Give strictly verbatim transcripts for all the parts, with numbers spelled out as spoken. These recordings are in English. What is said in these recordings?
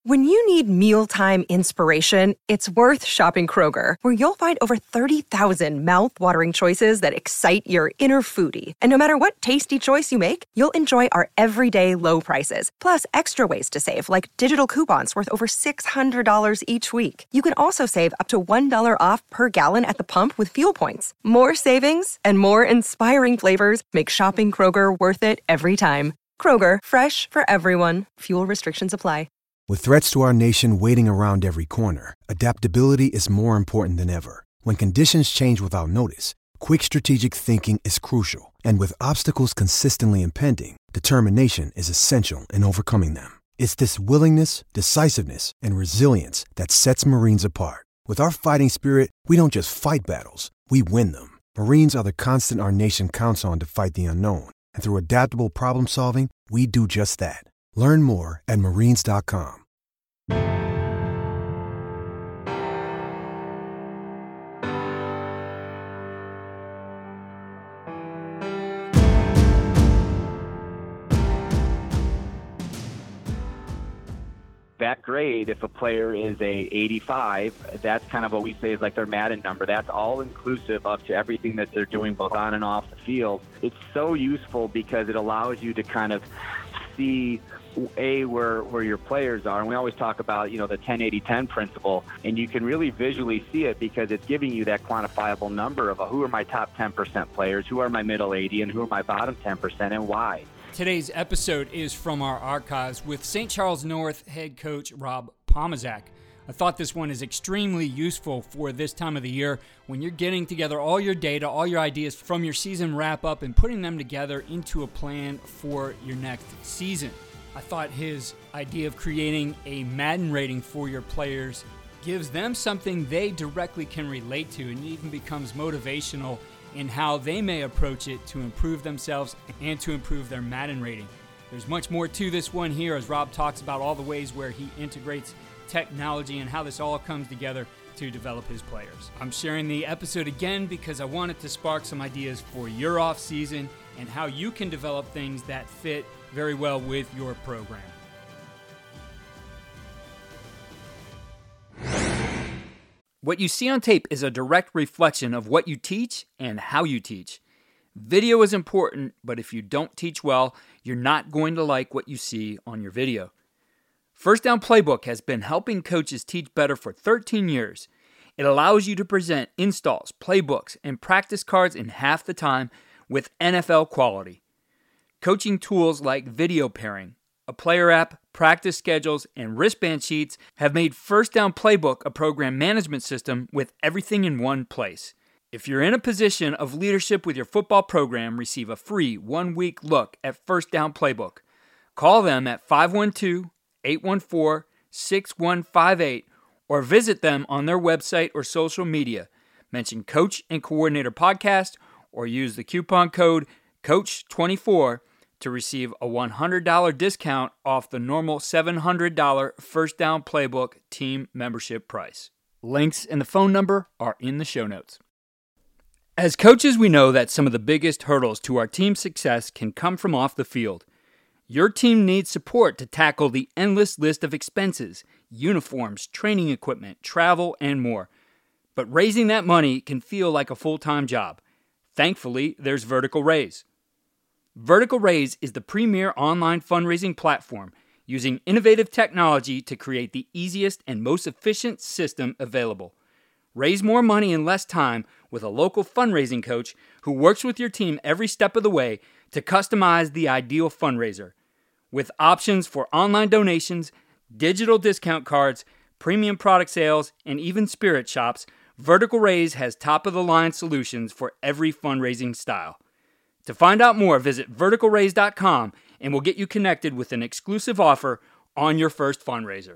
When you need mealtime inspiration, it's worth shopping Kroger, where you'll find over thirty thousand mouth-watering choices that excite your inner foodie. And no matter what tasty choice you make, you'll enjoy our everyday low prices, plus extra ways to save, like digital coupons worth over six hundred dollars each week. You can also save up to one dollar off per gallon at the pump with fuel points. More savings and more inspiring flavors make shopping Kroger worth it every time. Kroger, fresh for everyone. Fuel restrictions apply. With threats to our nation waiting around every corner, adaptability is more important than ever. When conditions change without notice, quick strategic thinking is crucial. And with obstacles consistently impending, determination is essential in overcoming them. It's this willingness, decisiveness, and resilience that sets Marines apart. With our fighting spirit, we don't just fight battles, we win them. Marines are the constant our nation counts on to fight the unknown. And through adaptable problem solving, we do just that. Learn more at marines dot com. That grade, if a player is a eighty-five, that's kind of what we say is like their Madden number. That's all inclusive up to everything that they're doing both on and off the field. It's so useful because it allows you to kind of see a where where your players are, and we always talk about, you know, the ten eighty ten principle, and you can really visually see it because it's giving you that quantifiable number of a, who are my top ten percent players, who are my middle eighty, and who are my bottom ten percent, and why. Today's episode is from our archives with Saint Charles North head coach Rob Pomazak. I thought this one is extremely useful for this time of the year when you're getting together all your data, all your ideas from your season wrap-up and putting them together into a plan for your next season. I thought his idea of creating a Madden rating for your players gives them something they directly can relate to, and it even becomes motivational in how they may approach it to improve themselves and to improve their Madden rating. There's much more to this one here as Rob talks about all the ways where he integrates technology and how this all comes together to develop his players. I'm sharing the episode again because I wanted to spark some ideas for your off season and how you can develop things that fit very well with your program. What you see on tape is a direct reflection of what you teach and how you teach. Video is important, but if you don't teach well, you're not going to like what you see on your video. First Down Playbook has been helping coaches teach better for thirteen years. It allows you to present installs, playbooks, and practice cards in half the time with N F L quality. Coaching tools like video pairing, a player app, practice schedules, and wristband sheets have made First Down Playbook a program management system with everything in one place. If you're in a position of leadership with your football program, receive a free one-week look at First Down Playbook. Call them at five one two, eight one four, six one five eight or visit them on their website or social media. Mention Coach and Coordinator Podcast or use the coupon code coach twenty-four to receive a one hundred dollars discount off the normal seven hundred dollars First Down Playbook team membership price. Links and the phone number are in the show notes. As coaches, we know that some of the biggest hurdles to our team's success can come from off the field. Your team needs support to tackle the endless list of expenses, uniforms, training equipment, travel, and more. But raising that money can feel like a full-time job. Thankfully, there's Vertical Raise. Vertical Raise is the premier online fundraising platform using innovative technology to create the easiest and most efficient system available. Raise more money in less time with a local fundraising coach who works with your team every step of the way to customize the ideal fundraiser. With options for online donations, digital discount cards, premium product sales, and even spirit shops, Vertical Raise has top-of-the-line solutions for every fundraising style. To find out more, visit vertical raise dot com and we'll get you connected with an exclusive offer on your first fundraiser.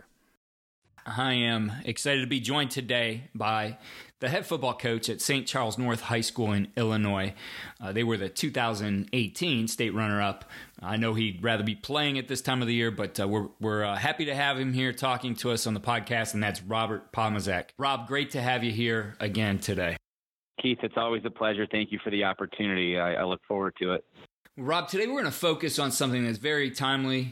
I am excited to be joined today by the head football coach at Saint Charles North High School in Illinois. Uh, they were the two thousand eighteen state runner-up. I know he'd rather be playing at this time of the year, but uh, we're we're uh, happy to have him here talking to us on the podcast, and that's Robert Pomazak. Rob, great to have you here again today. Keith, it's always a pleasure. Thank you for the opportunity. I, I look forward to it. Rob, today we're going to focus on something that's very timely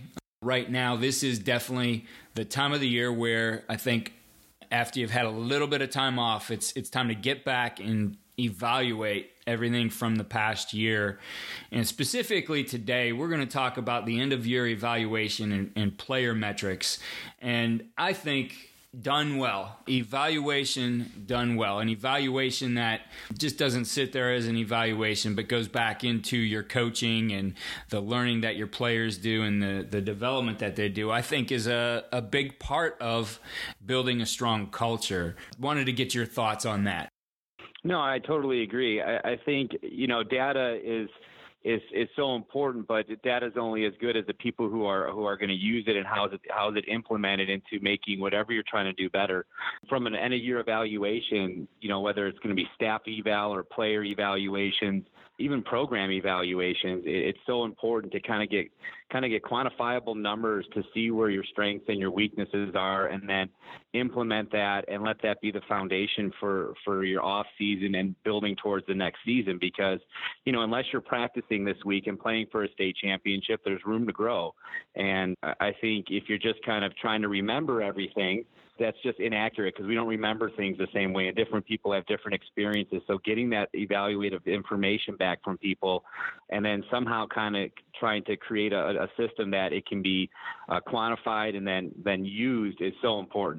right now, this is definitely the time of the year where I think after you've had a little bit of time off, it's it's time to get back and evaluate everything from the past year. And specifically today, we're going to talk about the end of year evaluation and, and player metrics. And I think done well, evaluation done well, an evaluation that just doesn't sit there as an evaluation, but goes back into your coaching and the learning that your players do and the, the development that they do, I think is a, a big part of building a strong culture. Wanted to get your thoughts on that. No, I totally agree. I, I think, you know, data is is is so important, but data is only as good as the people who are who are going to use it and how is it how is it implemented into making whatever you're trying to do better. From an end of year evaluation, you know, whether it's going to be staff eval or player evaluations, even program evaluations, it, it's so important to kind of get kind of get quantifiable numbers to see where your strengths and your weaknesses are, and then implement that and let that be the foundation for, for your off season and building towards the next season. Because, you know, unless you're practicing this week and playing for a state championship, there's room to grow. And I think if you're just kind of trying to remember everything, that's just inaccurate because we don't remember things the same way, and different people have different experiences. So getting that evaluative information back from people and then somehow kind of trying to create a, a system that it can be uh, quantified and then, then used is so important.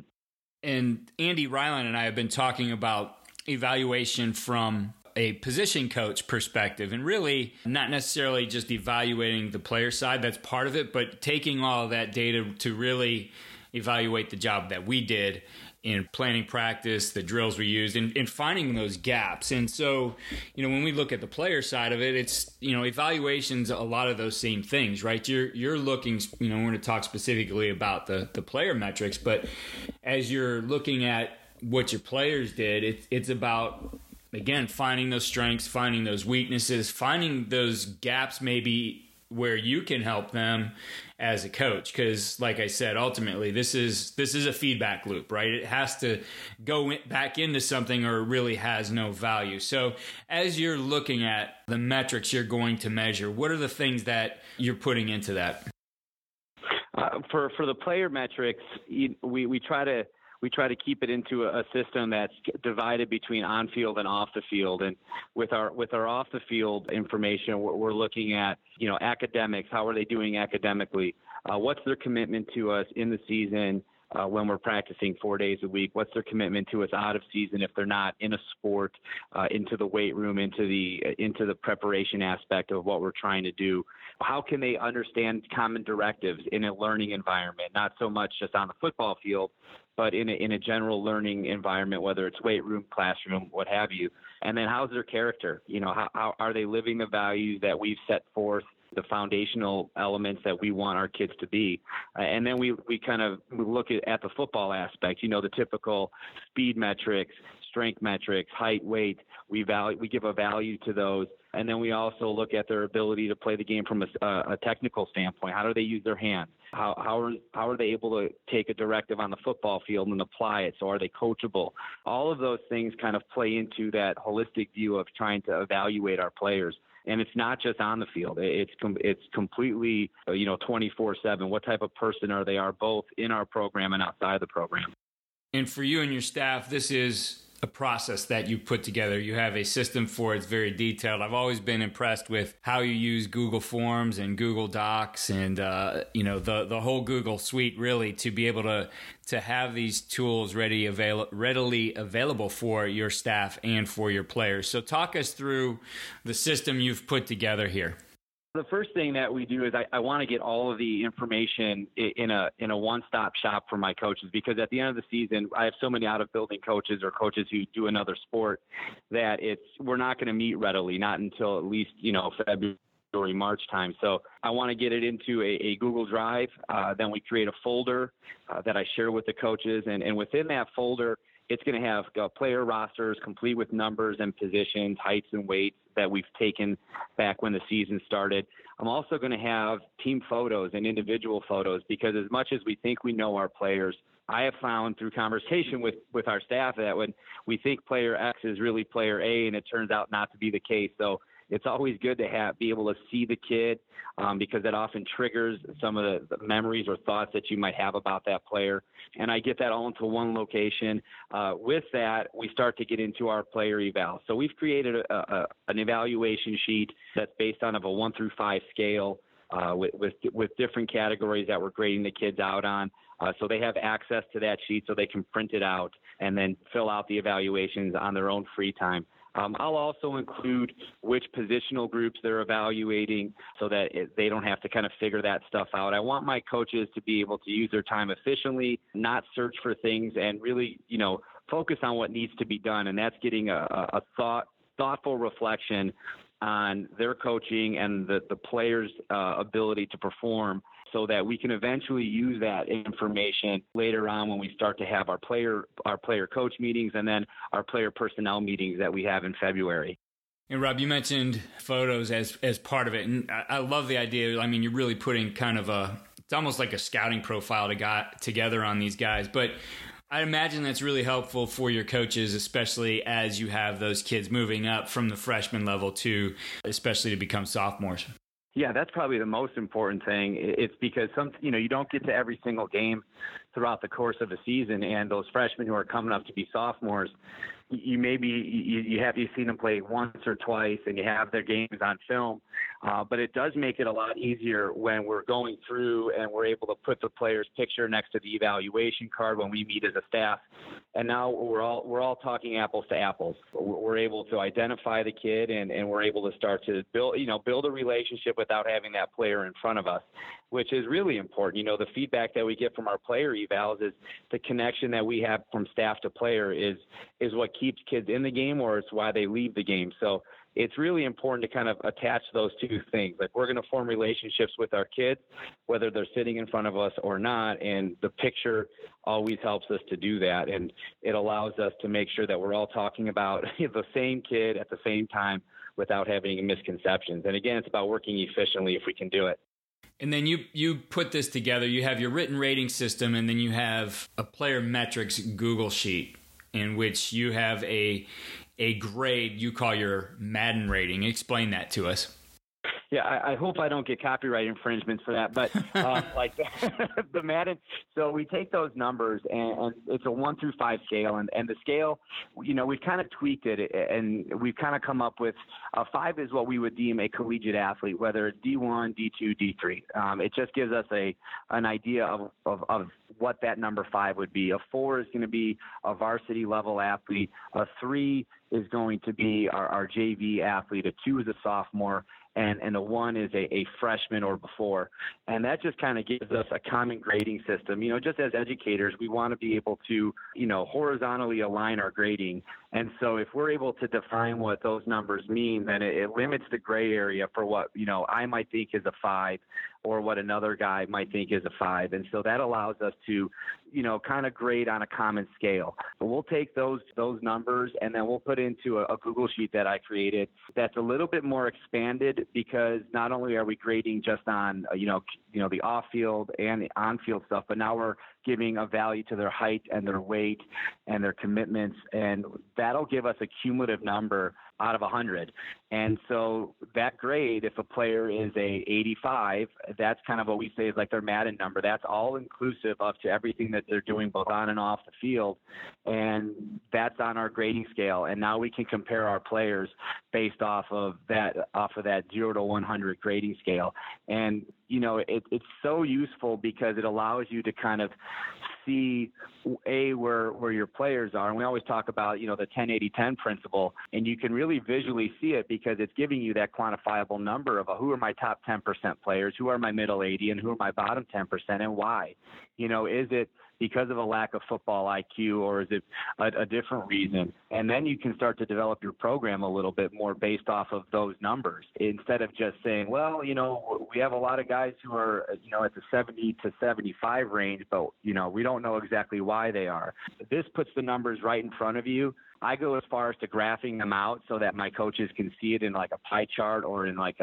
And Andy Ryland and I have been talking about evaluation from a position coach perspective, and really not necessarily just evaluating the player side, that's part of it, but taking all of that data to really evaluate the job that we did in planning practice, the drills we used, and, and finding those gaps. And so, you know, when we look at the player side of it, it's, you know, evaluation's a lot of those same things, right? You're you're looking, you know, we're going to talk specifically about the, the player metrics, but as you're looking at what your players did, it's it's about, again, finding those strengths, finding those weaknesses, finding those gaps maybe where you can help them as a coach. Because like I said, ultimately, this is this is a feedback loop, right? It has to go in, back into something or it really has no value. So as you're looking at the metrics you're going to measure, what are the things that you're putting into that? Uh, for, for the player metrics, we, we try to We try to keep it into a system that's divided between on field and off the field. And with our with our off the field information, we're, we're looking at, you know, academics. How are they doing academically? Uh, what's their commitment to us in the season uh, when we're practicing four days a week? What's their commitment to us out of season if they're not in a sport, uh, into the weight room, into the uh, into the preparation aspect of what we're trying to do? How can they understand common directives in a learning environment, not so much just on the football field, but in a, in a general learning environment, whether it's weight room, classroom, what have you. And then how's their character? You know, how, how are they living the values that we've set forth, the foundational elements that we want our kids to be? Uh, and then we, we kind of we look at, at the football aspect, you know, the typical speed metrics, strength metrics, height, weight. We value, we give a value to those. And then we also look at their ability to play the game from a, a technical standpoint. How do they use their hands? How, how are how are they able to take a directive on the football field and apply it? So are they coachable? All of those things kind of play into that holistic view of trying to evaluate our players. And it's not just on the field. It's com- it's completely, you know, twenty-four seven. What type of person are they are, both in our program and outside the program. And for you and your staff, this is a process that you put together. You have a system for it. It's very detailed. I've always been impressed with how you use Google Forms and Google Docs and, uh, you know, the, the whole Google suite, really, to be able to to have these tools ready avail- readily available for your staff and for your players. So talk us through the system you've put together here. The first thing that we do is I, I want to get all of the information in a in a one-stop shop for my coaches, because at the end of the season, I have so many out-of-building coaches or coaches who do another sport that it's we're not going to meet readily, not until at least, you know, February, March time. So I want to get it into a, a Google Drive. Uh, then we create a folder uh, that I share with the coaches, and, and within that folder, it's going to have uh, player rosters complete with numbers and positions, heights and weights that we've taken back when the season started. I'm also going to have team photos and individual photos, because as much as we think we know our players, I have found through conversation with, with our staff that when we think player X is really player A, and it turns out not to be the case. So it's always good to have be able to see the kid um, because that often triggers some of the, the memories or thoughts that you might have about that player. And I get that all into one location. Uh, with that, we start to get into our player eval. So we've created a, a, an evaluation sheet that's based on of a one through five scale uh, with, with with different categories that we're grading the kids out on. Uh, so they have access to that sheet so they can print it out and then fill out the evaluations on their own free time. Um, I'll also include which positional groups they're evaluating so that it, they don't have to kind of figure that stuff out. I want my coaches to be able to use their time efficiently, not search for things, and really, you know, focus on what needs to be done. And that's getting a, a thought, thoughtful reflection on their coaching and the, the players' uh, ability to perform, so that we can eventually use that information later on when we start to have our player our player coach meetings and then our player personnel meetings that we have in February. And Rob, you mentioned photos as as part of it, and I, I love the idea. I mean, you're really putting kind of a, it's almost like a scouting profile to got together on these guys, but I imagine that's really helpful for your coaches, especially as you have those kids moving up from the freshman level to, especially to become sophomores. Yeah, that's probably the most important thing. It's because some, you know, you don't get to every single game throughout the course of a season, and those freshmen who are coming up to be sophomores, you maybe you, you have you seen them play once or twice, and you have their games on film. Uh, but it does make it a lot easier when we're going through and we're able to put the player's picture next to the evaluation card when we meet as a staff. And now we're all we're all talking apples to apples. We're able to identify the kid, and, and we're able to start to build, you know, build a relationship without having that player in front of us, which is really important. You know, the feedback that we get from our player evals is the connection that we have from staff to player is is what keeps kids in the game, or it's why they leave the game. So it's really important to kind of attach those two things. Like, we're going to form relationships with our kids, whether they're sitting in front of us or not. And the picture always helps us to do that. And it allows us to make sure that we're all talking about the same kid at the same time without having misconceptions. And again, it's about working efficiently if we can do it. And then you you put this together. You have your written rating system, and then you have a player metrics Google sheet in which you have a a grade you call your Madden rating. Explain that to us. Yeah, I, I hope I don't get copyright infringements for that, but uh, like the, the Madden. So we take those numbers, and, and it's a one through five scale, and, and the scale, you know, we've kind of tweaked it, and we've kind of come up with a five is what we would deem a collegiate athlete, whether it's D one, D two, D three. Um, it just gives us a an idea of, of of what that number five would be. A four is going to be a varsity level athlete. A three is going to be our, our J V athlete. A two is a sophomore. And, and a one is a, a freshman or before. And that just kind of gives us a common grading system. You know, just as educators, we want to be able to, you know, horizontally align our grading. And so if we're able to define what those numbers mean, then it, it limits the gray area for what, you know, I might think is a five or what another guy might think is a five. And so that allows us to, you know, kind of grade on a common scale. But we'll take those those numbers, and then we'll put into a, a Google sheet that I created that's a little bit more expanded, because not only are we grading just on, uh, you know, you know, the off-field and the on-field stuff, but now we're giving a value to their height and their weight and their commitments, and that'll give us a cumulative number out of one hundred. And so that grade, if a player is a eighty-five, that's kind of what we say is like their Madden number. That's all inclusive up to everything that they're doing both on and off the field, and that's on our grading scale. And now we can compare our players based off of that off of that zero to one hundred grading scale. And you know, it, it's so useful because it allows you to kind of see a where where your players are. And we always talk about, you know, the ten eighty ten principle, and you can really visually see it because it's giving you that quantifiable number of uh, who are my top ten percent players, who are my middle eighty, and who are my bottom ten percent, and why. You know, is it because of a lack of football I Q, or is it a, a different reason? And then you can start to develop your program a little bit more based off of those numbers, instead of just saying, well, you know, we have a lot of guys who are, you know, at the seventy to seventy-five range, but, you know, we don't know exactly why they are. This puts the numbers right in front of you. I go as far as to graphing them out so that my coaches can see it in like a pie chart or in like a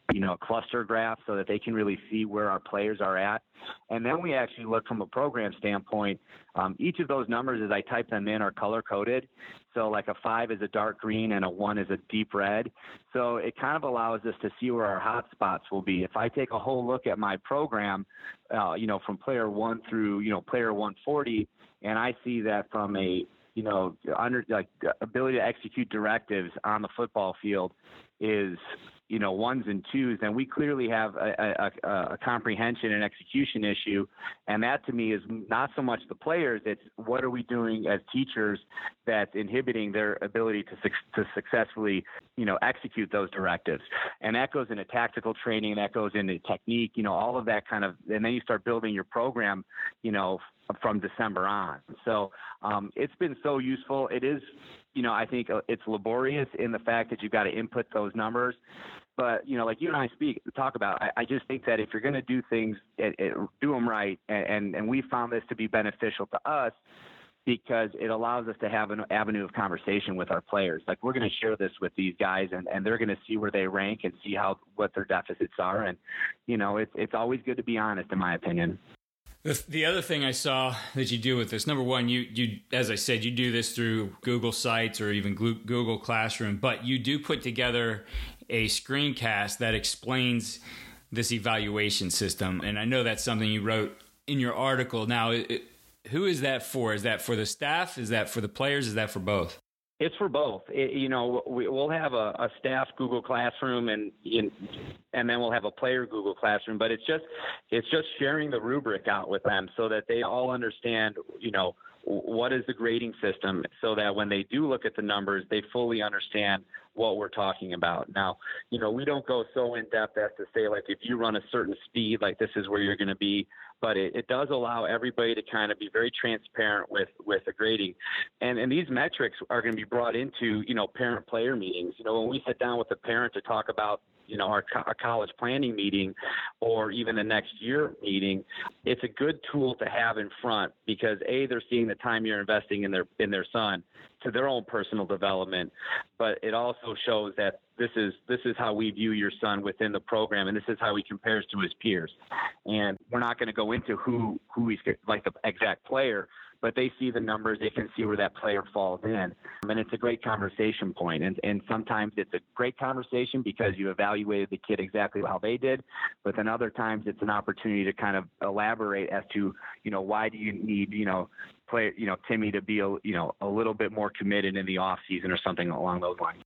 you know, cluster graph so that they can really see where our players are at. And then we actually look from a program standpoint. Um, each of those numbers, as I type them in, are color-coded. So like a five is a dark green and a one is a deep red. So it kind of allows us to see where our hot spots will be. If I take a whole look at my program, uh, you know, from player one through, you know, player one forty, and I see that from a, you know, under like ability to execute directives on the football field is, you know, ones and twos, then we clearly have a, a, a comprehension and execution issue. And that to me is not so much the players, it's what are we doing as teachers that's inhibiting their ability to, to successfully, you know, execute those directives. And that goes into tactical training, that goes into technique, you know, all of that kind of, and then you start building your program, you know, from December on. So um, it's been so useful. It is, you know, I think it's laborious in the fact that you've got to input those numbers. But, you know, like you and I speak, talk about, I, I just think that if you're going to do things, it, it, do them right. And, and, and we found this to be beneficial to us because it allows us to have an avenue of conversation with our players. Like we're going to share this with these guys and, and they're going to see where they rank and see how, what their deficits are. And, you know, it's, it's always good to be honest, in my opinion. The, the other thing I saw that you do with this, number one, you, you, as I said, you do this through Google Sites or even Google Classroom, but you do put together a screencast that explains this evaluation system. And I know that's something you wrote in your article. Now, it, who is that for? Is that for the staff? Is that for the players? Is that for both? It's for both. It, you know, we, we'll have a, a staff Google Classroom and in, and then we'll have a player Google Classroom. But it's just it's just sharing the rubric out with them so that they all understand, you know, what is the grading system, so that when they do look at the numbers, they fully understand what we're talking about. Now, you know, we don't go so in depth as to say, like, if you run a certain speed, like this is where you're going to be. But it, it does allow everybody to kind of be very transparent with, with the grading. And, and these metrics are going to be brought into, you know, parent-player meetings. You know, when we sit down with a parent to talk about, you know, our, our college planning meeting or even the next year meeting, it's a good tool to have in front because, A, they're seeing the time you're investing in their in their son to their own personal development, but it also shows that this is this is how we view your son within the program, and this is how he compares to his peers. And we're not going to go into who who he's like the exact player, but they see the numbers, they can see where that player falls in. And it's a great conversation point. And, and sometimes it's a great conversation because you evaluated the kid exactly how they did, but then other times it's an opportunity to kind of elaborate as to, you know, why do you need, you know, play, you know, Timmy to be, a, you know, a little bit more committed in the off season or something along those lines.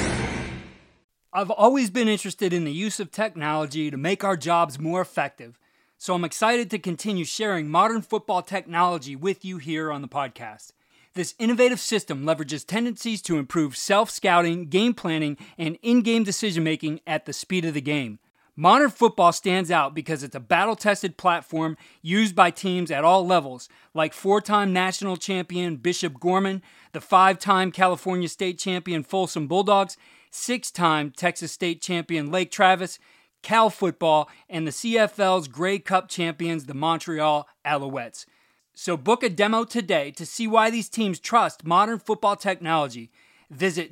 I've always been interested in the use of technology to make our jobs more effective. So I'm excited to continue sharing modern football technology with you here on the podcast. This innovative system leverages tendencies to improve self-scouting, game planning, and in-game decision-making at the speed of the game. Modern football stands out because it's a battle-tested platform used by teams at all levels, like four-time national champion Bishop Gorman, the five-time California state champion Folsom Bulldogs, six-time Texas state champion Lake Travis, Cal football, and the C F L's Grey Cup champions, the Montreal Alouettes. So book a demo today to see why these teams trust modern football technology. Visit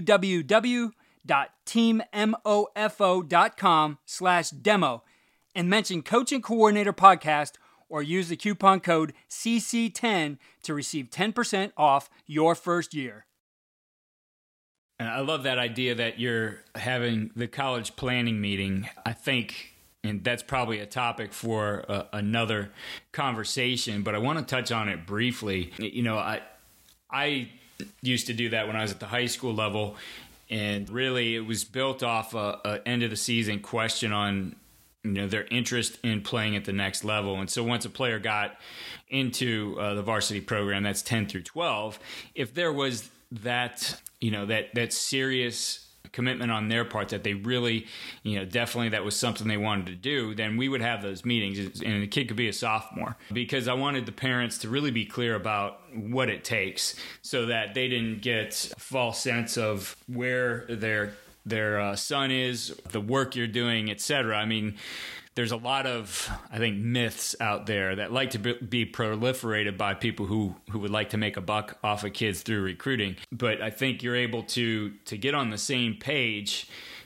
www.teammofo.com slash demo and mention Coach and Coordinator Podcast or use the coupon code C C ten to receive ten percent off your first year. And I love that idea that you're having the college planning meeting. I think, and that's probably a topic for uh, another conversation, but I want to touch on it briefly. You know, I I used to do that when I was at the high school level, and really it was built off a, a end of the season question on, you know, their interest in playing at the next level. And so once a player got into uh, the varsity program, that's ten through twelve, if there was that, you know, that, that serious commitment on their part that they really, you know, definitely that was something they wanted to do, then we would have those meetings, and the kid could be a sophomore, because I wanted the parents to really be clear about what it takes so that they didn't get a false sense of where their their uh, son is, the work you're doing, et cetera. I mean, there's a lot of, I think, myths out there that like to be proliferated by people who, who would like to make a buck off of kids through recruiting. But I think you're able to to get on the same page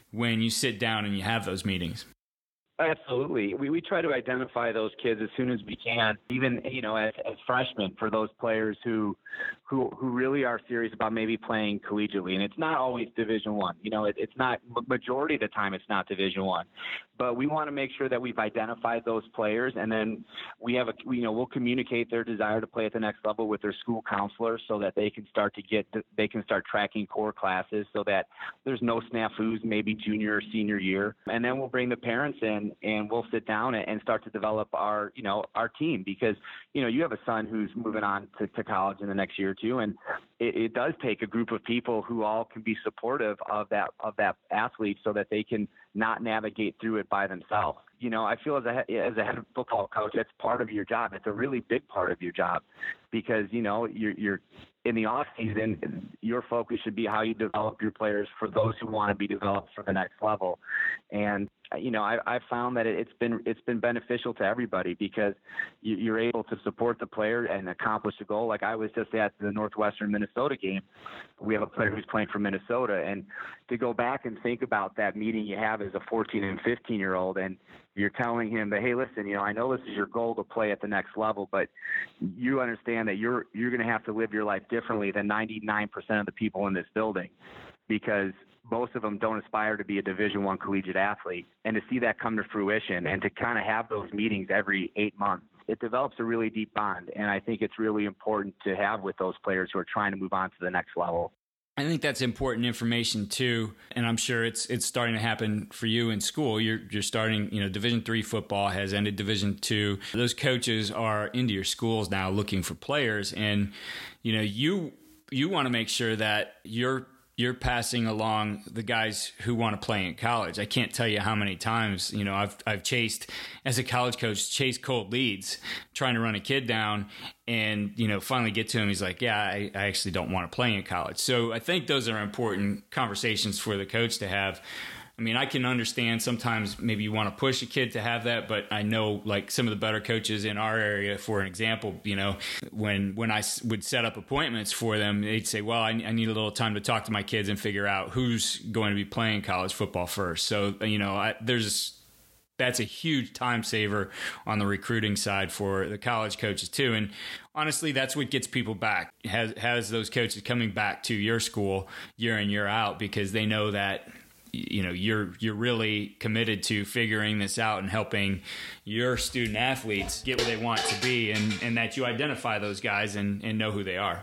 when you sit down and you have those meetings? Absolutely. We we try to identify those kids as soon as we can, even, you know, as, as freshmen, for those players who who who really are serious about maybe playing collegiately. And it's not always Division One. You know, it, it's not, majority of the time it's not Division One. But we want to make sure that we've identified those players, and then we have a, you know, we'll communicate their desire to play at the next level with their school counselor so that they can start to get, they can start tracking core classes so that there's no snafus maybe junior or senior year. And then we'll bring the parents in and we'll sit down and start to develop our, you know, our team, because, you know, you have a son who's moving on to, to college in the next year or two, and it, it does take a group of people who all can be supportive of that, of that athlete so that they can not navigate through it by themselves. You know, I feel as a, as a head football coach, that's part of your job. It's a really big part of your job, because, you know, you're, you're in the off season, your focus should be how you develop your players for those who want to be developed for the next level. And, you know, I, I've found that it's been, it's been beneficial to everybody, because you, you're able to support the player and accomplish a goal. Like I was just at the Northwestern Minnesota game. We have a player who's playing for Minnesota, and to go back and think about that meeting you have as a fourteen and fifteen year old, and you're telling him that, hey, listen, you know, I know this is your goal to play at the next level, but you understand that you're, you're going to have to live your life differently than ninety-nine percent of the people in this building, because most of them don't aspire to be a Division One collegiate athlete. And to see that come to fruition and to kind of have those meetings every eight months, it develops a really deep bond. And I think it's really important to have with those players who are trying to move on to the next level. I think that's important information too, and I'm sure it's it's starting to happen for you in school. You're you're starting, you know, Division three football has ended Division two. Those coaches are into your schools now looking for players, and you know, you you want to make sure that you're you're passing along the guys who want to play in college. I can't tell you how many times, you know, I've I've chased, as a college coach, chased cold leads, trying to run a kid down, and, you know, finally get to him. He's like, yeah, I, I actually don't want to play in college. So I think those are important conversations for the coach to have. I mean, I can understand sometimes maybe you want to push a kid to have that, but I know, like, some of the better coaches in our area, for an example, you know, when when I would set up appointments for them, they'd say, well, I, I need a little time to talk to my kids and figure out who's going to be playing college football first. So, you know, I, there's that's a huge time saver on the recruiting side for the college coaches too. And honestly, that's what gets people back, has, has those coaches coming back to your school year in, year out, because they know that, you know, you're you're really committed to figuring this out and helping your student athletes get where they want to be, and, and that you identify those guys and, and know who they are.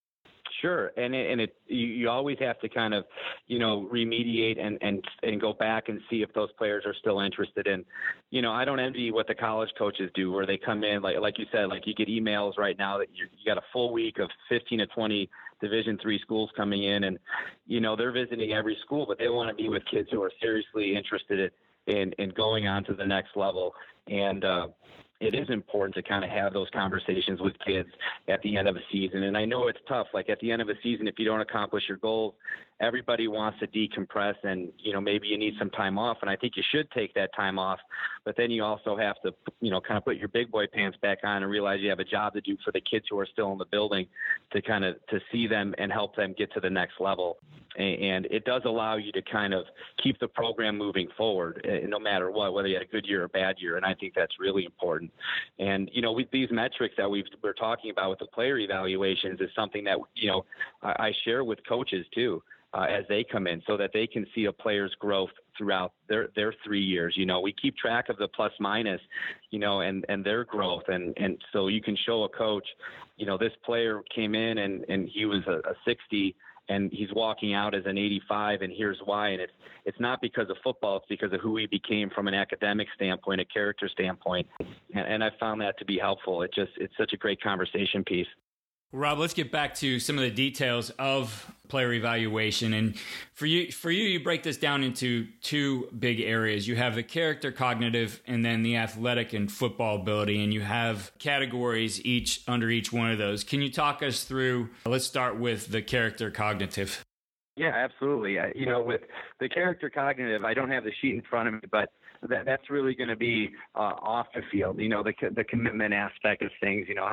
Sure. And it, and it, you, you always have to kind of, you know, remediate and, and, and go back and see if those players are still interested in, you know, I don't envy what the college coaches do, where they come in, like, like you said, like you get emails right now that you you got a full week of fifteen to twenty Division three schools coming in, and, you know, they're visiting every school, but they want to be with kids who are seriously interested in, in going on to the next level. And, uh, it is important to kind of have those conversations with kids at the end of a season. And I know it's tough. Like at the end of a season, if you don't accomplish your goals, everybody wants to decompress, and, you know, maybe you need some time off. And I think you should take that time off, but then you also have to, you know, kind of put your big boy pants back on and realize you have a job to do for the kids who are still in the building, to kind of, to see them and help them get to the next level. And it does allow you to kind of keep the program moving forward, no matter what, whether you had a good year or a bad year. And I think that's really important. And, you know, with these metrics that we've, we're talking about with the player evaluations is something that, you know, I, I share with coaches too, uh, as they come in, so that they can see a player's growth throughout their, their three years. You know, we keep track of the plus minus, you know, and, and their growth. And, and so you can show a coach, you know, this player came in and, and he was a, a sixty, and he's walking out as an eighty-five, and here's why. And it's it's not because of football, it's because of who he became from an academic standpoint, a character standpoint. And, and I found that to be helpful. It just it's such a great conversation piece. Rob, let's get back to some of the details of player evaluation. And for you, for you, you break this down into two big areas. You have the character cognitive, and then the athletic and football ability. And you have categories each under each one of those. Can you talk us through, let's start with the character cognitive. Yeah, absolutely. I, you know, with the character cognitive, I don't have the sheet in front of me, but that, that's really going to be uh, off the field. You know, the the commitment aspect of things. You know, how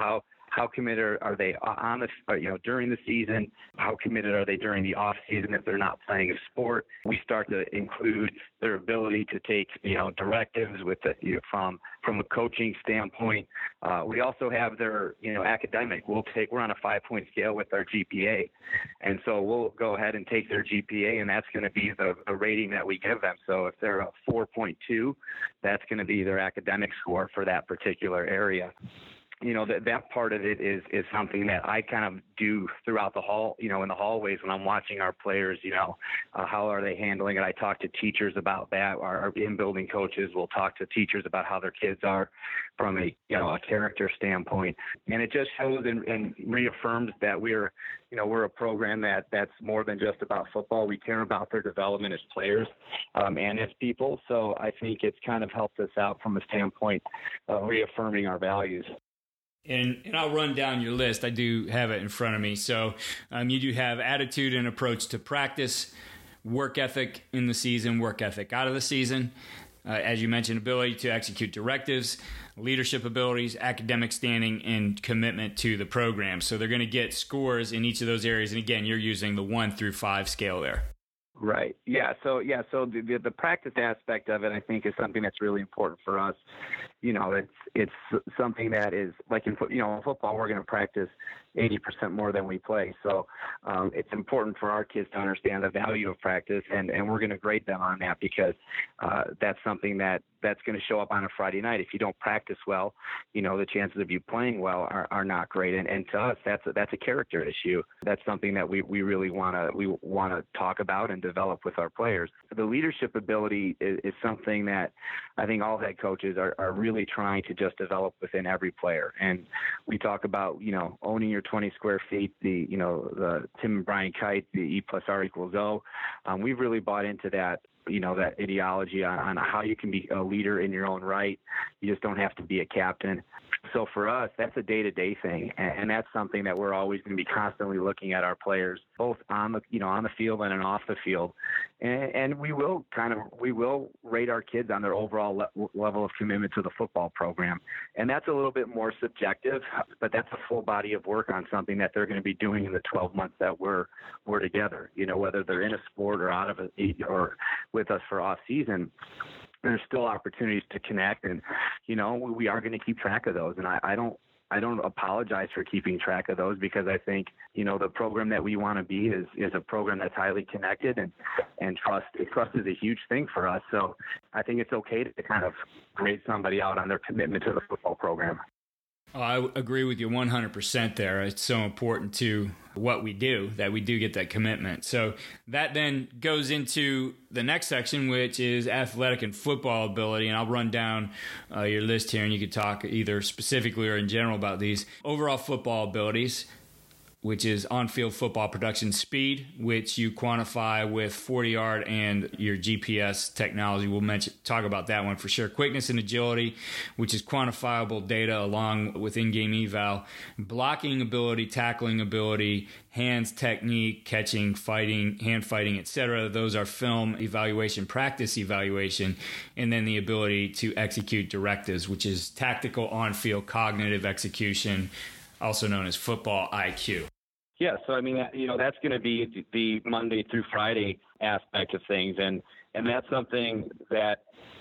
how committed are, are they on the, or, you know, during the season? How committed are they during the off season if they're not playing a sport? We start to include their ability to take, you know, directives with the, you know, from from a coaching standpoint. Uh, we also have their, you know, academic. We'll take, we're on a five point scale with our G P A. And so we'll go ahead and take their G P A, and that's going to be the, the rating that we give them. So if they're a four point two, that's going to be their academic score for that particular area. You know, that that part of it is is something that I kind of do throughout the hall, you know, in the hallways when I'm watching our players, you know, uh, how are they handling it? I talk to teachers about that. Our, our in-building coaches will talk to teachers about how their kids are from a, you know, a character standpoint. And it just shows and, and reaffirms that we're, you know, we're a program that that's more than just about football. We care about their development as players um, and as people. So I think it's kind of helped us out from a standpoint of reaffirming our values. And, and I'll run down your list. I do have it in front of me. So um, you do have attitude and approach to practice, work ethic in the season, work ethic out of the season. Uh, as you mentioned, ability to execute directives, leadership abilities, academic standing, and commitment to the program. So they're going to get scores in each of those areas. And again, you're using the one through five scale there. Right. Yeah. So, yeah. So the, the the practice aspect of it, I think, is something that's really important for us. You know, it's it's something that is like in you know in football, we're going to practice eighty percent more than we play. So um, it's important for our kids to understand the value of practice, and, and we're going to grade them on that because uh, that's something that that's going to show up on a Friday night. If you don't practice well, you know, the chances of you playing well are, are not great. And, and to us, that's a, that's a character issue. That's something that we, we really want to we want to talk about and develop with our players. The leadership ability is, is something that I think all head coaches are, are really trying to just develop within every player. And we talk about, you know, owning your twenty square feet, the, you know, the Tim and Brian Kite, the E plus R equals O. Um, we've really bought into that, you know, that ideology on, on how you can be a leader in your own right. You just don't have to be a captain. So for us, that's a day-to-day thing, and, and that's something that we're always going to be constantly looking at our players, both on the, you know, on the field and off the field. And, and we will kind of, we will rate our kids on their overall le- level of commitment to the football program. And that's a little bit more subjective, but that's a full body of work on something that they're going to be doing in the twelve months that we're, we're together, you know, whether they're in a sport or out of it or with us for off season. There's still opportunities to connect, and, you know, we are going to keep track of those. And I, I don't, I don't apologize for keeping track of those because I think, you know, the program that we want to be is, is a program that's highly connected, and, and trust, trust is a huge thing for us. So I think it's okay to kind of grade somebody out on their commitment to the football program. Oh, I agree with you one hundred percent there. It's so important to what we do that we do get that commitment. So that then goes into the next section, which is athletic and football ability. And I'll run down uh, your list here, and you can talk either specifically or in general about these. Overall football abilities, which is on-field football production speed, which you quantify with forty-yard and your G P S technology. We'll mention, talk about that one for sure. Quickness and agility, which is quantifiable data along with in-game eval. Blocking ability, tackling ability, hands technique, catching, fighting, hand fighting, et cetera. Those are film evaluation, practice evaluation, and then the ability to execute directives, which is tactical on-field cognitive execution, also known as football I Q. Yeah, so I mean, you know, that's going to be the Monday through Friday aspect of things, and and that's something that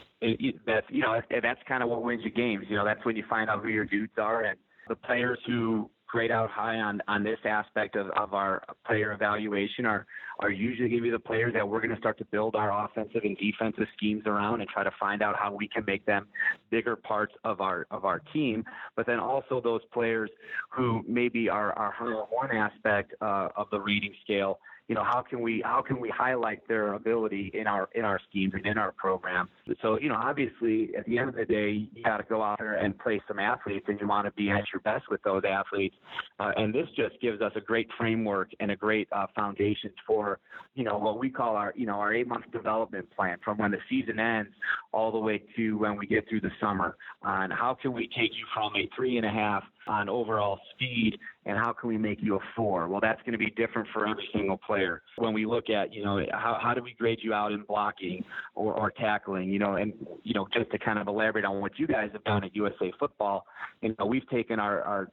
that's you know that's kind of what wins you games. You know, that's when you find out who your dudes are, and the players who grade out high on, on this aspect of, of our player evaluation are are usually going to be the players that we're going to start to build our offensive and defensive schemes around and try to find out how we can make them bigger parts of our of our team. But then also those players who maybe are are one aspect uh, of the rating scale. You know, how can we how can we highlight their ability in our in our schemes and in our program? So, you know, obviously at the end of the day, you got to go out there and play some athletes, and you want to be at your best with those athletes. Uh, and this just gives us a great framework and a great uh, foundation for, you know, what we call our you know our eight month development plan from when the season ends all the way to when we get through the summer. On how can we take you from a three and a half on overall speed, and how can we make you a four? Well, that's going to be different for every single player. When we look at, you know, how, how do we grade you out in blocking or, or tackling, you know, and, you know, just to kind of elaborate on what you guys have done at U S A Football, you know, we've taken our, our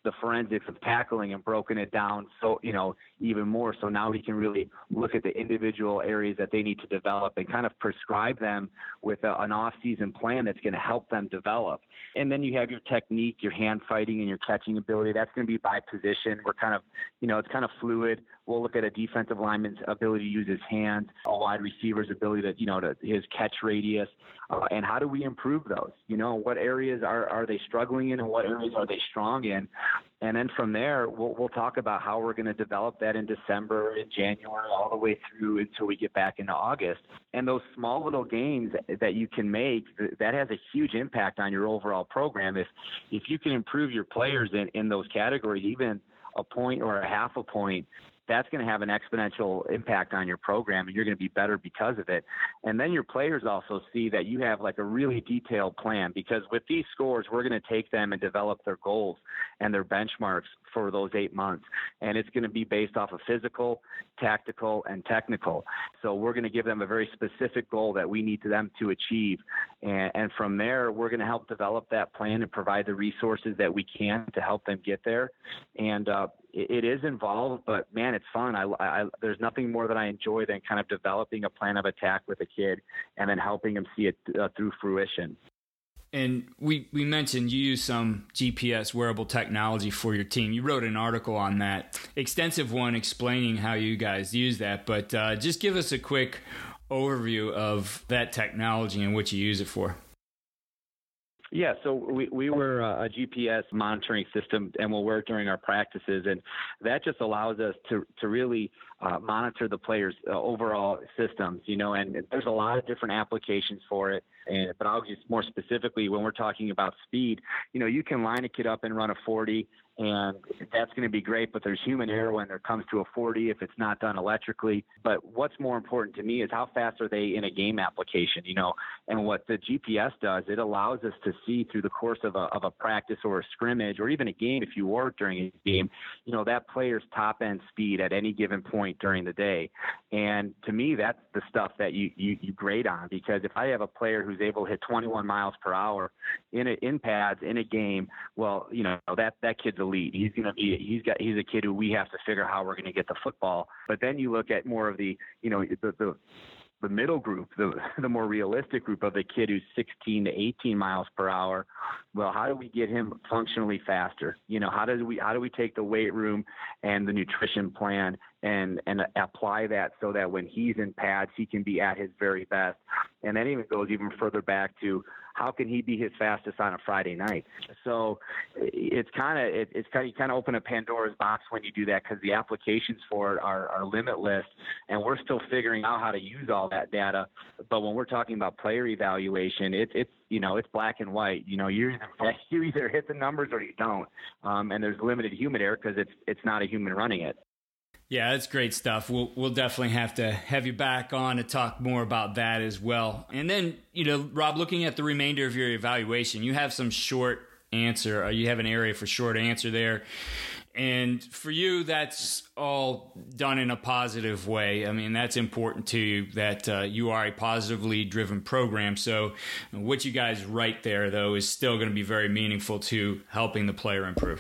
the forensics of tackling and broken it down so, you know, even more. So now we can really look at the individual areas that they need to develop and kind of prescribe them with a, an off-season plan that's going to help them develop. And then you have your technique, your hand fighting, and your catching ability. That's going to be by position. We're kind of, you know, it's kind of fluid. We'll look at a defensive lineman's ability to use his hands, a wide receiver's ability to, you know, to his catch radius, uh, and how do we improve those? You know, what areas are, are they struggling in and what areas are they strong in? And then from there, we'll, we'll talk about how we're going to develop that in December, in January, all the way through until we get back into August. And those small little gains that you can make, that has a huge impact on your overall program. If if you can improve your players in, in those categories, even a point or a half a point, that's going to have an exponential impact on your program, and you're going to be better because of it. And then your players also see that you have like a really detailed plan, because with these scores, we're going to take them and develop their goals and their benchmarks for those eight months. And it's going to be based off of physical, tactical, and technical. So we're going to give them a very specific goal that we need them to achieve. And, and from there, we're going to help develop that plan and provide the resources that we can to help them get there. And uh, it, it is involved, but man, it's fun. I, I, there's nothing more that I enjoy than kind of developing a plan of attack with a kid and then helping them see it uh, through fruition. And we, we mentioned you use some G P S wearable technology for your team. You wrote an article on that, extensive one explaining how you guys use that. But uh, just give us a quick overview of that technology and what you use it for. Yeah, so we, we were a G P S monitoring system, and we'll work during our practices, and that just allows us to to really uh, monitor the players' uh, overall systems, you know, and there's a lot of different applications for it. And but I'll just more specifically, when we're talking about speed, you know, you can line a kid up and run a forty, and that's going to be great, but there's human error when it comes to a forty if it's not done electrically. But what's more important to me is how fast are they in a game application, you know, and what the G P S does, it allows us to see through the course of a, of a practice or a scrimmage or even a game, if you were during a game, you know, that player's top end speed at any given point during the day. And to me, that's the stuff that you, you, you grade on, because if I have a player who's able to hit twenty-one miles per hour in a, in pads in a game, well, you know, that, that kid's elite. He's going to be, he's got, he's a kid who we have to figure out how we're going to get the football. But then you look at more of the, you know, the, the, the middle group, the the more realistic group of the kid who's sixteen to eighteen miles per hour. Well, how do we get him functionally faster? You know, how do we how do we take the weight room and the nutrition plan and and apply that so that when he's in pads, he can be at his very best? And that even goes even further back to how can he be his fastest on a Friday night? So it's kind of it, it's kind of you kind of open a Pandora's box when you do that, because the applications for it are, are limitless, and we're still figuring out how to use all that data. But when we're talking about player evaluation, it's it's you know it's black and white. You know, you either you either hit the numbers or you don't, um, and there's limited human error because it's it's not a human running it. Yeah, that's great stuff. We'll we'll definitely have to have you back on to talk more about that as well. And then, you know, Rob, looking at the remainder of your evaluation, you have some short answer. Uh, you have an area for short answer there. And for you, that's all done in a positive way. I mean, that's important to you, that uh, you are a positively driven program. So what you guys write there, though, is still going to be very meaningful to helping the player improve.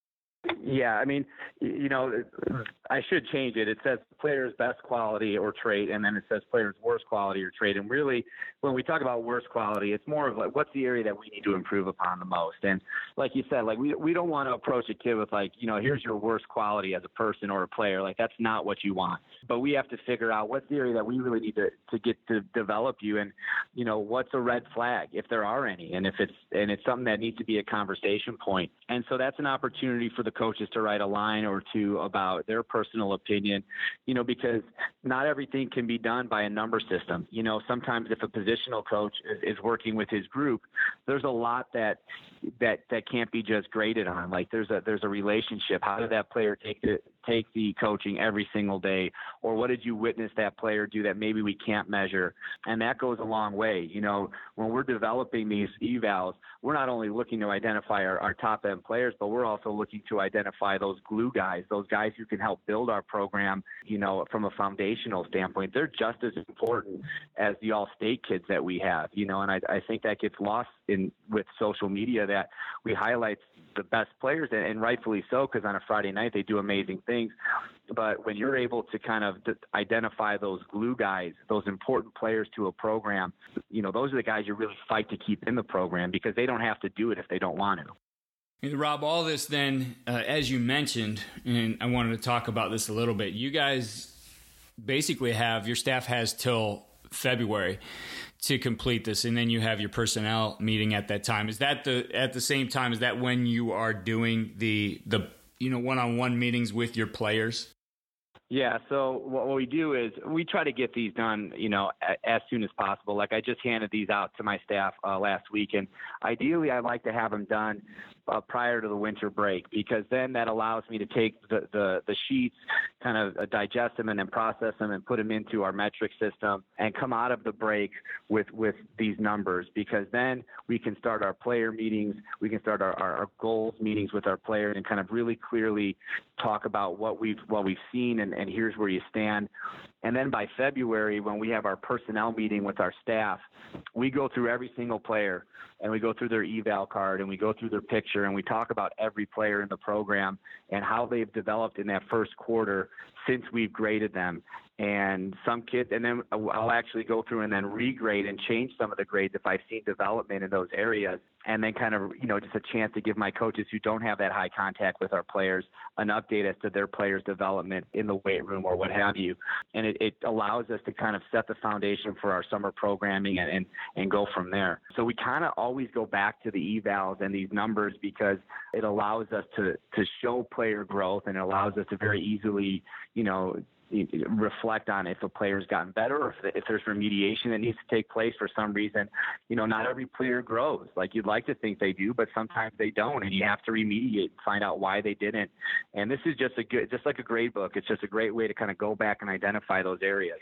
Yeah, I mean, you know, I should change it. It says player's best quality or trait, and then it says player's worst quality or trait. And really, when we talk about worst quality, it's more of like, what's the area that we need to improve upon the most? And like you said, like we we don't want to approach a kid with like, you know, here's your worst quality as a person or a player. Like, that's not what you want. But we have to figure out what's the area that we really need to, to get to develop you. And, you know, what's a red flag, if there are any, and if it's and it's something that needs to be a conversation point. And so that's an opportunity for the coaches to write a line or two about their personal opinion, you know, because not everything can be done by a number system. You know, sometimes if a positional coach is, is working with his group, there's a lot that that that can't be just graded on. Like there's a there's a relationship. How did that player take the take the coaching every single day? Or what did you witness that player do that maybe we can't measure? And that goes a long way. You know, when we're developing these evals, we're not only looking to identify our, our top end players, but we're also looking to identify those glue guys, those guys who can help build our program, you know, from a foundational standpoint. They're just as important as the all-state kids that we have, you know, and I, I think that gets lost in with social media, that we highlight the best players, and, and rightfully so, because on a Friday night they do amazing things. But when you're able to kind of d- identify those glue guys, those important players to a program, you know, those are the guys you really fight to keep in the program, because they don't have to do it if they don't want to. Hey, Rob, all this then, uh, as you mentioned, and I wanted to talk about this a little bit, you guys basically have, your staff has till February to complete this, and then you have your personnel meeting at that time. Is that the at the same time, is that when you are doing the the you know one-on-one meetings with your players? Yeah, so what we do is we try to get these done, you know, as soon as possible. Like I just handed these out to my staff uh, last week, and ideally I'd like to have them done uh, prior to the winter break, because then that allows me to take the, the, the sheets, kind of uh, digest them and then process them and put them into our metric system and come out of the break with, with these numbers, because then we can start our player meetings, we can start our, our, our goals meetings with our players and kind of really clearly talk about what we've what we've seen and, and here's where you stand. And then by February, when we have our personnel meeting with our staff, we go through every single player and we go through their eval card and we go through their picture and we talk about every player in the program and how they've developed in that first quarter since we've graded them. And some kids, and then I'll actually go through and then regrade and change some of the grades if I've seen development in those areas. And then kind of, you know, just a chance to give my coaches who don't have that high contact with our players an update as to their players' development in the weight room or what have you. And it, it allows us to kind of set the foundation for our summer programming and, and, and go from there. So we kind of always go back to the evals and these numbers because it allows us to, to show player growth, and it allows us to very easily, you know, reflect on if a player's gotten better or if, if there's remediation that needs to take place for some reason. You know, not every player grows like you'd like to think they do, but sometimes they don't, and you have to remediate and find out why they didn't. And this is just a good, just like a grade book. It's just a great way to kind of go back and identify those areas.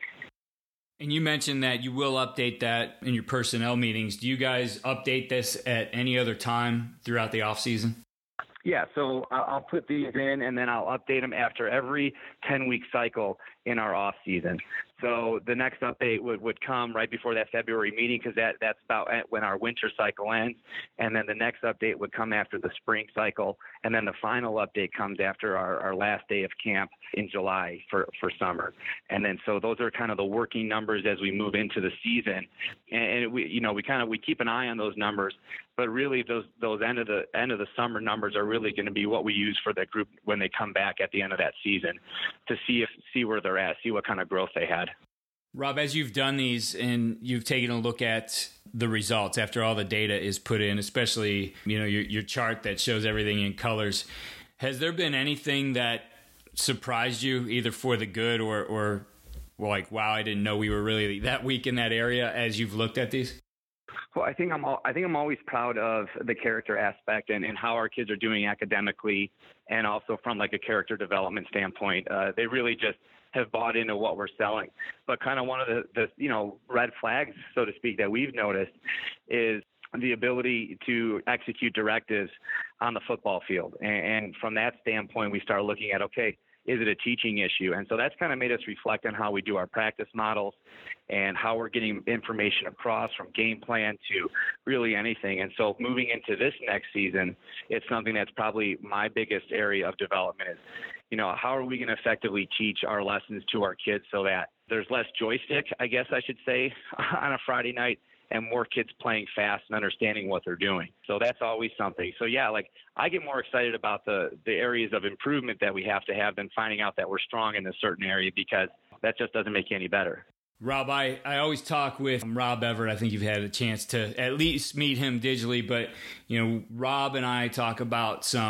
And you mentioned that you will update that in your personnel meetings. Do you guys update this at any other time throughout the off season? Yeah, so I'll put these in, and then I'll update them after every ten-week cycle in our off season. So the next update would, would come right before that February meeting, because that, that's about when our winter cycle ends. And then the next update would come after the spring cycle. And then the final update comes after our, our last day of camp in July for, for summer. And then so those are kind of the working numbers as we move into the season. And, and we, you know, we kind of, we keep an eye on those numbers, but really those, those end of the end of the summer numbers are really going to be what we use for that group when they come back at the end of that season to see if, see where they're at, see what kind of growth they had. Rob, as you've done these and you've taken a look at the results after all the data is put in, especially, you know, your, your chart that shows everything in colors, has there been anything that surprised you either for the good or, or well, like, wow, I didn't know we were really that weak in that area as you've looked at these? Well, I think I'm all, I think I'm always proud of the character aspect and, and how our kids are doing academically, and also from like a character development standpoint. Uh, they really just have bought into what we're selling. But kind of one of the, the, you know, red flags, so to speak, that we've noticed is the ability to execute directives on the football field. And, and from that standpoint, we start looking at, okay, is it a teaching issue? And so that's kind of made us reflect on how we do our practice models and how we're getting information across from game plan to really anything. And so moving into this next season, it's something that's probably my biggest area of development is, you know, how are we going to effectively teach our lessons to our kids so that there's less joystick, I guess I should say, on a Friday night, and more kids playing fast and understanding what they're doing. So that's always something. So yeah, like I get more excited about the, the areas of improvement that we have to have than finding out that we're strong in a certain area, because that just doesn't make you any better. Rob, I, I always talk with Rob Everett. I think you've had a chance to at least meet him digitally, but you know, Rob and I talk about some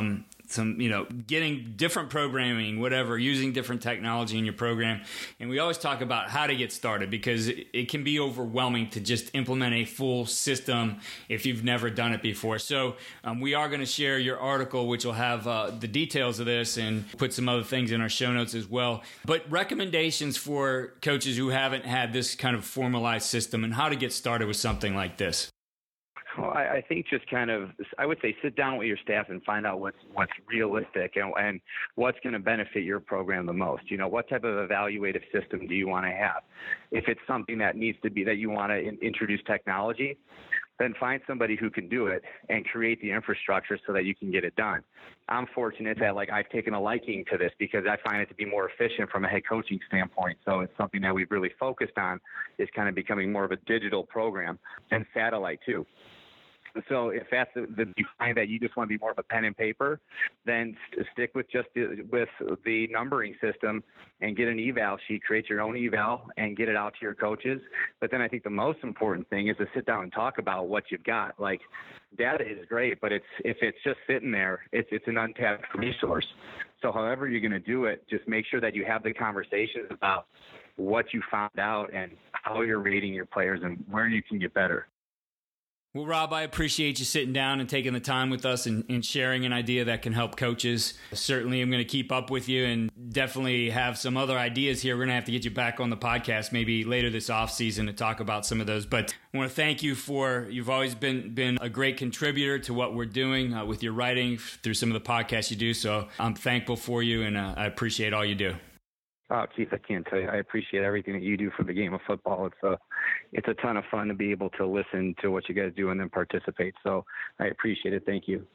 some, you know, getting different programming, whatever, using different technology in your program. And we always talk about how to get started, because it, it can be overwhelming to just implement a full system if you've never done it before. So um, we are going to share your article, which will have uh, the details of this and put some other things in our show notes as well. But recommendations for coaches who haven't had this kind of formalized system and how to get started with something like this. Well, I, I think just kind of, I would say sit down with your staff and find out what's what's realistic and, and what's going to benefit your program the most. You know, what type of evaluative system do you want to have? If it's something that needs to be, that you want to in, introduce technology, then find somebody who can do it and create the infrastructure so that you can get it done. I'm fortunate that like I've taken a liking to this because I find it to be more efficient from a head coaching standpoint. So it's something that we've really focused on, is kind of becoming more of a digital program, and satellite too. So if that's the, the, you find that you just want to be more of a pen and paper, then st- stick with just the, with the numbering system and get an eval sheet, create your own eval and get it out to your coaches. But then I think the most important thing is to sit down and talk about what you've got. Like, data is great, but it's if it's just sitting there, it's it's an untapped resource. So however you're going to do it, just make sure that you have the conversations about what you found out and how you're rating your players and where you can get better. Well, Rob, I appreciate you sitting down and taking the time with us and, and sharing an idea that can help coaches. Certainly, I'm going to keep up with you and definitely have some other ideas here. We're going to have to get you back on the podcast maybe later this off season to talk about some of those. But I want to thank you for, you've always been, been a great contributor to what we're doing uh, with your writing through some of the podcasts you do. So I'm thankful for you, and uh, I appreciate all you do. Oh, Keith, I can't tell you. I appreciate everything that you do for the game of football. It's a, it's a ton of fun to be able to listen to what you guys do and then participate. So I appreciate it. Thank you.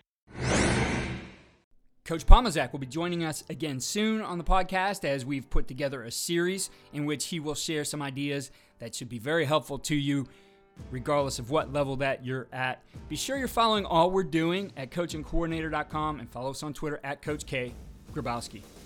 Coach Pomazak will be joining us again soon on the podcast, as we've put together a series in which he will share some ideas that should be very helpful to you, regardless of what level that you're at. Be sure you're following all we're doing at coaching coordinator dot com and follow us on Twitter at Coach K Grabowski.